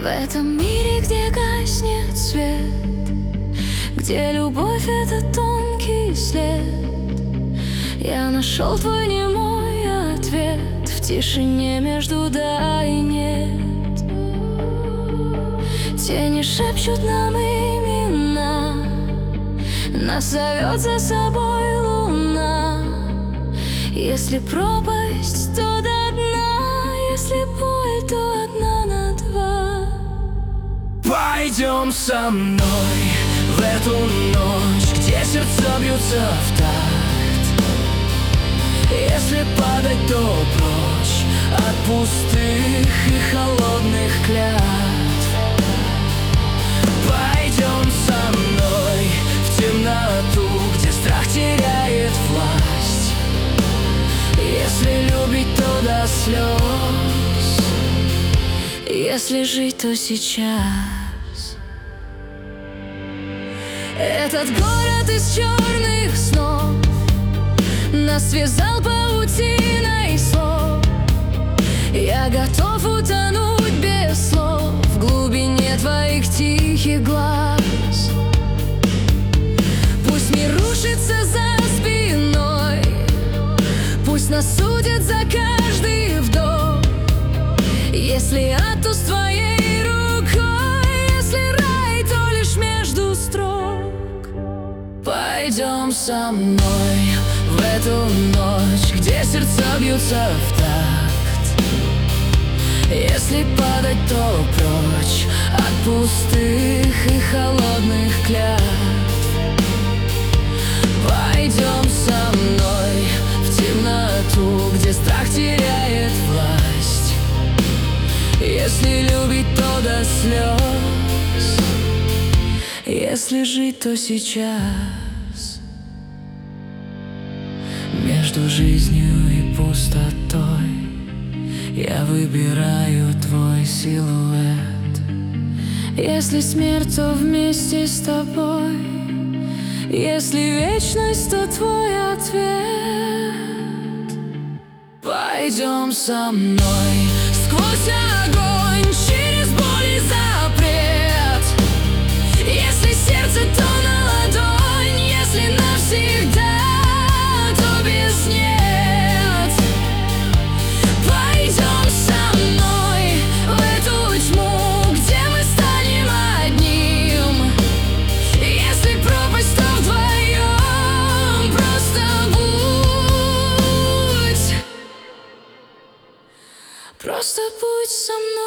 В этом мире, где гаснет свет, где любовь — это тонкий след, я нашел твой немой ответ в тишине между да и нет. Тени шепчут нам имена, нас зовет за собой луна. Если пропасть, то до дна, если боль, то одна на два. Пойдем со мной в эту ночь, где сердца бьются в такт. Если падать, то прочь от пустых и холодных клятв. Пойдем со мной в темноту, где страх теряет власть. Если любить, то до слез, если жить, то сейчас. Этот город из черных снов нас связал паутиной слов. Я готов утонуть без слов в глубине твоих тихих глаз. Пусть мир рушится за спиной, пусть нас судят за каждый вдох. Если ад, то с твоей рукой, если рай, то лишь между строк. Пойдем со мной в эту ночь, где сердца бьются в такт. Если падать, то прочь от пустых и холодных клятв. Пойдем со мной в темноту, где страх теряет власть. Если любить, то до слез, если жить, то сейчас. Между жизнью и пустотой я выбираю твой силуэт. Если смерть, то вместе с тобой. Если вечность, то твой ответ. Пойдем со мной сквозь огонь, через боль и запрет. Если сердце, то на ладонь, если навсегда, то без нет. Пойдем со мной в эту тьму, где мы станем одним. Если пропасть, то вдвоем. Просто будь, просто будь со мной.